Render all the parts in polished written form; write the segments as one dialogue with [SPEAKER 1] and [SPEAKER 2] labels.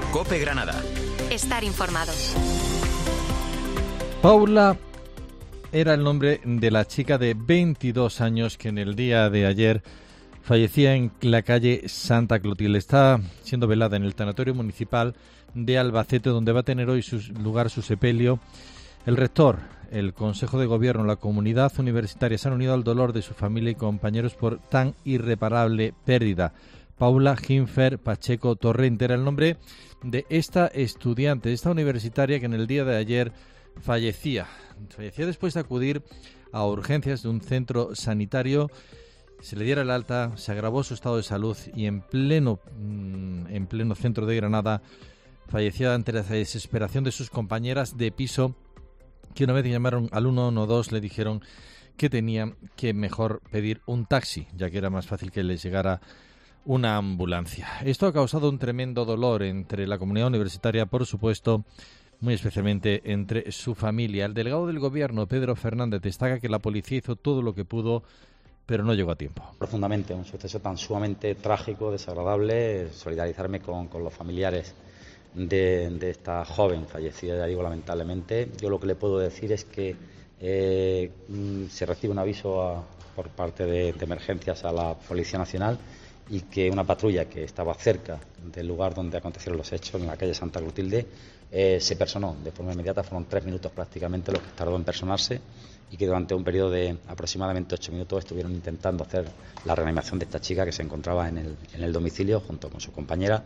[SPEAKER 1] COPE Granada.
[SPEAKER 2] Estar informado.
[SPEAKER 3] Paula era el nombre de la chica de 22 años que en el día de ayer fallecía en la calle Santa Clotilde. Está siendo velada en el tanatorio municipal de Albacete, donde va a tener hoy lugar su sepelio. El rector, el Consejo de Gobierno, la comunidad universitaria se han unido al dolor de su familia y compañeros por tan irreparable pérdida. Paula Ginfer Pacheco Torrente era el nombre de esta estudiante, esta universitaria que en el día de ayer fallecía después de acudir a urgencias de un centro sanitario. Se le diera el alta, se agravó su estado de salud y en pleno centro de Granada fallecía ante la desesperación de sus compañeras de piso, que una vez llamaron al 112 le dijeron que tenía que mejor pedir un taxi, ya que era más fácil que les llegara una ambulancia. Esto ha causado un tremendo dolor entre la comunidad universitaria, por supuesto, muy especialmente entre su familia. El delegado del Gobierno, Pedro Fernández, destaca que la policía hizo todo lo que pudo, pero no llegó a tiempo.
[SPEAKER 4] Profundamente, un suceso tan sumamente trágico, desagradable, solidarizarme con los familiares de esta joven fallecida, ya digo, lamentablemente. Yo lo que le puedo decir es que se recibe un aviso por parte de emergencias a la Policía Nacional y que una patrulla que estaba cerca del lugar donde acontecieron los hechos, en la calle Santa Clotilde, se personó de forma inmediata. Fueron 3 minutos prácticamente los que tardó en personarse, y que durante un periodo de aproximadamente 8 minutos estuvieron intentando hacer la reanimación de esta chica, que se encontraba en el domicilio junto con su compañera,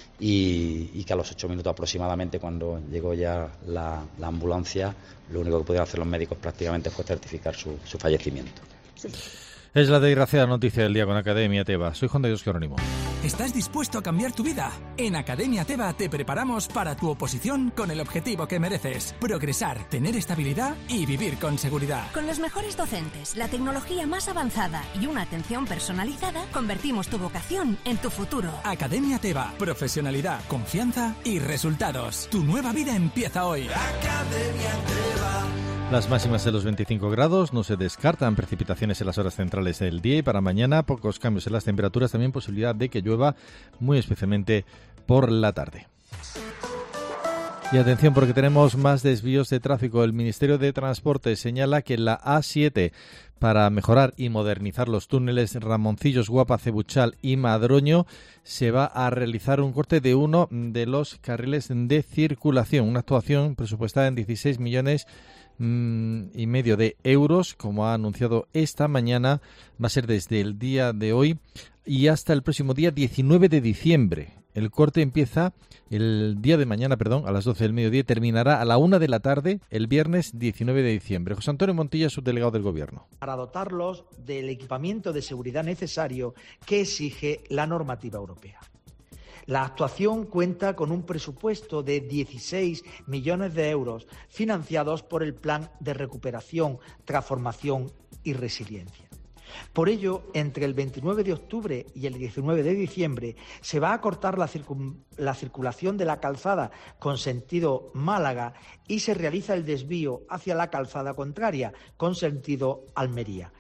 [SPEAKER 4] y que a los 8 minutos aproximadamente, cuando llegó ya la ambulancia, lo único que pudieron hacer los médicos prácticamente fue certificar su fallecimiento.
[SPEAKER 3] Sí. Es la desgraciada noticia del día con Academia Teba. Soy Juan de Dios Jerónimo.
[SPEAKER 5] ¿Estás dispuesto a cambiar tu vida? En Academia Teba te preparamos para tu oposición con el objetivo que mereces: progresar, tener estabilidad y vivir con seguridad.
[SPEAKER 2] Con los mejores docentes, la tecnología más avanzada y una atención personalizada, convertimos tu vocación en tu futuro.
[SPEAKER 5] Academia Teba. Profesionalidad, confianza y resultados. Tu nueva vida empieza hoy.
[SPEAKER 6] Academia Teba.
[SPEAKER 3] Las máximas de los 25 grados, no se descartan precipitaciones en las horas centrales del día, y para mañana pocos cambios en las temperaturas, también posibilidad de que llueva, muy especialmente por la tarde. Y atención, porque tenemos más desvíos de tráfico. El Ministerio de Transporte señala que la A7, para mejorar y modernizar los túneles Ramoncillos, Guapa, Cebuchal y Madroño, se va a realizar un corte de uno de los carriles de circulación, una actuación presupuestada en 16 millones y medio de euros, como ha anunciado esta mañana. Va a ser desde el día de hoy y hasta el próximo día 19 de diciembre. El corte empieza el día de mañana, a las 12 del mediodía, y terminará a la 1 de la tarde el viernes 19 de diciembre. José Antonio Montilla, subdelegado del Gobierno.
[SPEAKER 7] Para dotarlos del equipamiento de seguridad necesario que exige la normativa europea. La actuación cuenta con un presupuesto de 16 millones de euros financiados por el Plan de Recuperación, Transformación y Resiliencia. Por ello, entre el 29 de octubre y el 19 de diciembre se va a cortar la circulación de la calzada con sentido Málaga y se realiza el desvío hacia la calzada contraria con sentido Almería.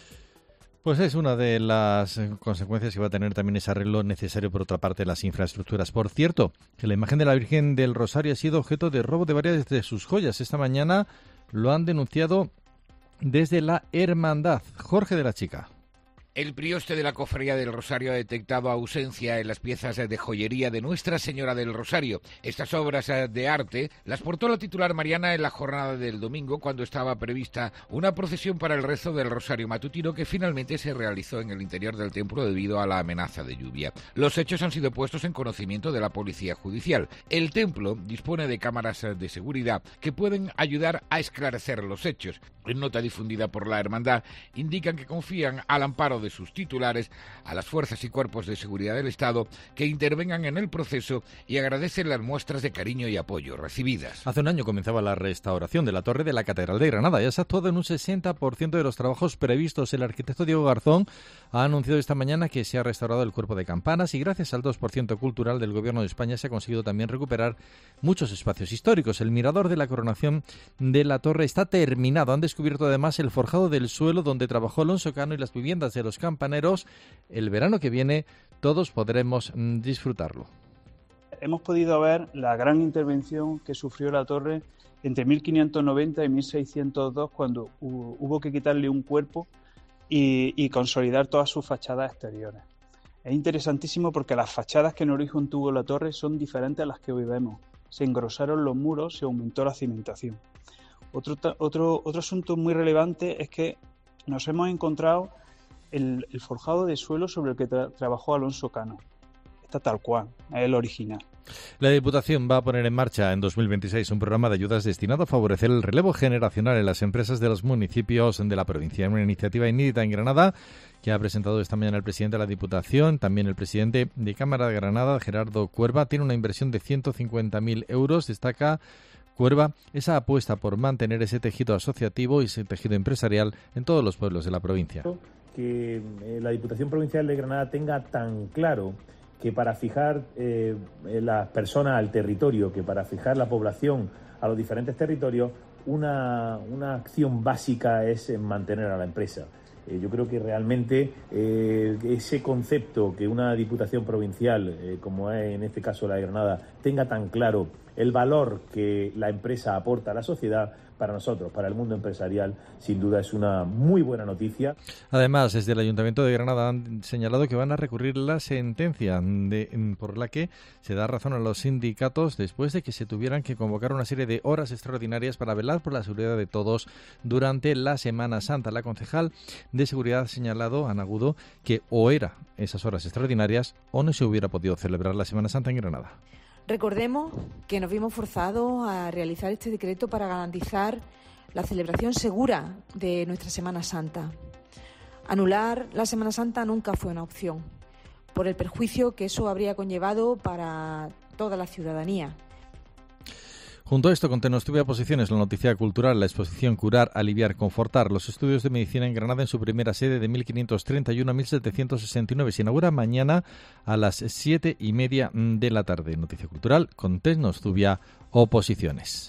[SPEAKER 3] Pues es una de las consecuencias que va a tener también ese arreglo necesario, por otra parte, las infraestructuras. Por cierto, que la imagen de la Virgen del Rosario ha sido objeto de robo de varias de sus joyas. Esta mañana lo han denunciado desde la Hermandad. Jorge de la Chica.
[SPEAKER 8] El prioste de la Cofradía del Rosario ha detectado ausencia en las piezas de joyería de Nuestra Señora del Rosario. Estas obras de arte las portó la titular Mariana en la jornada del domingo, cuando estaba prevista una procesión para el rezo del Rosario Matutino, que finalmente se realizó en el interior del templo debido a la amenaza de lluvia. Los hechos han sido puestos en conocimiento de la Policía Judicial. El templo dispone de cámaras de seguridad que pueden ayudar a esclarecer los hechos. En nota difundida por la Hermandad, indican que confían al amparo de sus titulares a las fuerzas y cuerpos de seguridad del Estado que intervengan en el proceso, y agradecen las muestras de cariño y apoyo recibidas.
[SPEAKER 3] Hace un año comenzaba la restauración de la torre de la Catedral de Granada. Ya se ha actuado en un 60% de los trabajos previstos. El arquitecto Diego Garzón ha anunciado esta mañana que se ha restaurado el cuerpo de campanas, y gracias al 2% cultural del Gobierno de España se ha conseguido también recuperar muchos espacios históricos. El mirador de la coronación de la torre está terminado. Han descubierto además el forjado del suelo donde trabajó Alonso Cano y las viviendas de los campaneros. El verano que viene todos podremos disfrutarlo.
[SPEAKER 1] hemos podido ver la gran intervención que sufrió la torre entre 1590 y 1602, cuando hubo que quitarle un cuerpo y consolidar todas sus fachadas exteriores. Es interesantísimo porque las fachadas que en origen tuvo la torre son diferentes a las que hoy vemos. Se engrosaron los muros, se aumentó la cimentación. Otro asunto muy relevante es que nos hemos encontrado el forjado de suelo sobre el que trabajó Alonso Cano. Está tal cual, es el original.
[SPEAKER 3] La Diputación va a poner en marcha en 2026 un programa de ayudas destinado a favorecer el relevo generacional en las empresas de los municipios de la provincia. Una iniciativa inédita en Granada que ha presentado esta mañana el presidente de la Diputación, también el presidente de Cámara de Granada, Gerardo Cuerva. Tiene una inversión de 150.000 euros. Destaca Cuerva esa apuesta por mantener ese tejido asociativo y ese tejido empresarial en todos los pueblos de la provincia.
[SPEAKER 9] Que la Diputación Provincial de Granada tenga tan claro que para fijar las personas al territorio, que para fijar la población a los diferentes territorios, una acción básica es mantener a la empresa. Yo creo que realmente ese concepto que una Diputación Provincial, como es en este caso la de Granada, tenga tan claro el valor que la empresa aporta a la sociedad, para nosotros, para el mundo empresarial, sin duda es una muy buena noticia.
[SPEAKER 3] Además, desde el Ayuntamiento de Granada han señalado que van a recurrir la sentencia por la que se da razón a los sindicatos después de que se tuvieran que convocar una serie de horas extraordinarias para velar por la seguridad de todos durante la Semana Santa. La concejal de Seguridad ha señalado, Ana Agudo, que o era esas horas extraordinarias o no se hubiera podido celebrar la Semana Santa en Granada.
[SPEAKER 10] Recordemos que nos vimos forzados a realizar este decreto para garantizar la celebración segura de nuestra Semana Santa. Anular la Semana Santa nunca fue una opción, por el perjuicio que eso habría conllevado para toda la ciudadanía.
[SPEAKER 3] Junto a esto, con Tenochtibia Posiciones, la noticia cultural, la exposición Curar, Aliviar, Confortar, los estudios de medicina en Granada en su primera sede de 1531 a 1769. Se inaugura mañana a las 7:30 de la tarde. Noticia cultural con Tenochtibia Oposiciones.